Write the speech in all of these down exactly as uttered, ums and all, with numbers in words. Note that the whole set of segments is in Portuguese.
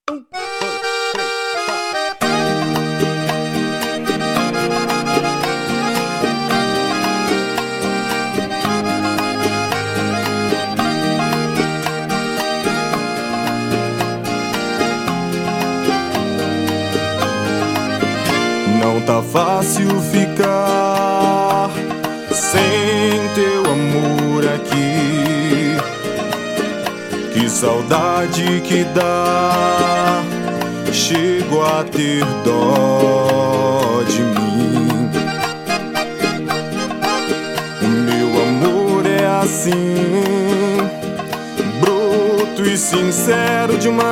Um, dois, três, quatro. Não tá fácil ficar sem teu amor aqui. Que saudade que dá, chego a ter dó de mim. O meu amor é assim, bruto e sincero demais.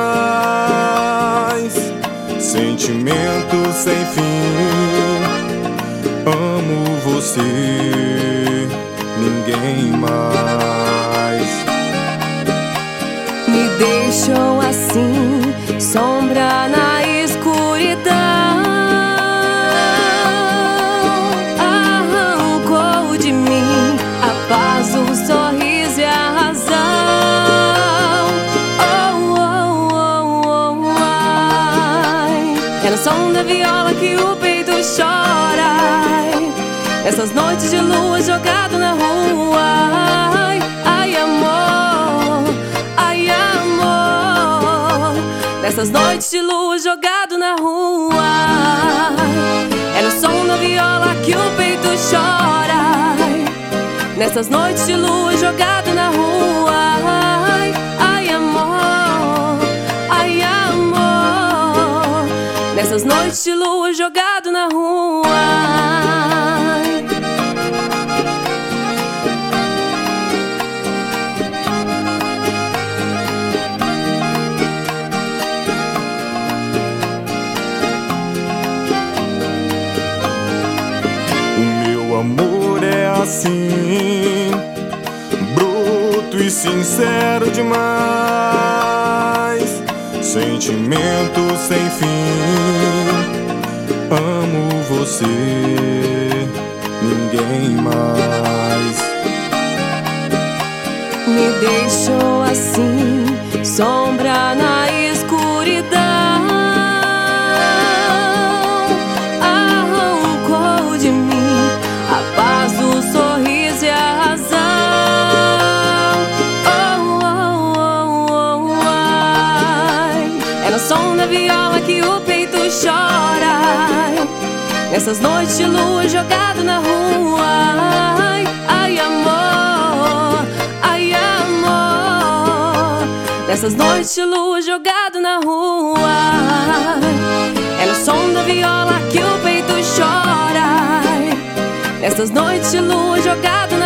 Sentimento sem fim, amo você, ninguém mais. Me deixou assim, sombra na escuridão. Arrancou de mim a paz, o sorriso e a razão. Oh, oh, oh, oh, ai. É no som da viola que o peito chora. Ai. Essas noites de lua jogado na rua. Ai, ai, amor. Ai, amor. Nessas noites de lua jogado na rua. É no som da viola que o peito chora. Nessas noites de lua jogado na rua. Ai, ai, amor. Ai, amor. Nessas noites de lua jogado na rua. O amor é assim, bruto e sincero demais. Sentimento sem fim, amo você, ninguém mais. Me deixou assim, sombra na escuridão. Arrancou de mim a paz, o sorriso e a razão. Oh, oh, oh, oh, ai. É no som da viola que o peito chora. Nessas noites de lua jogado na rua. Ai, ai, amor. Ai, amor. Nessas noites de lua jogado na rua. É no som da viola que o peito chora. Nessas noites de lua jogado na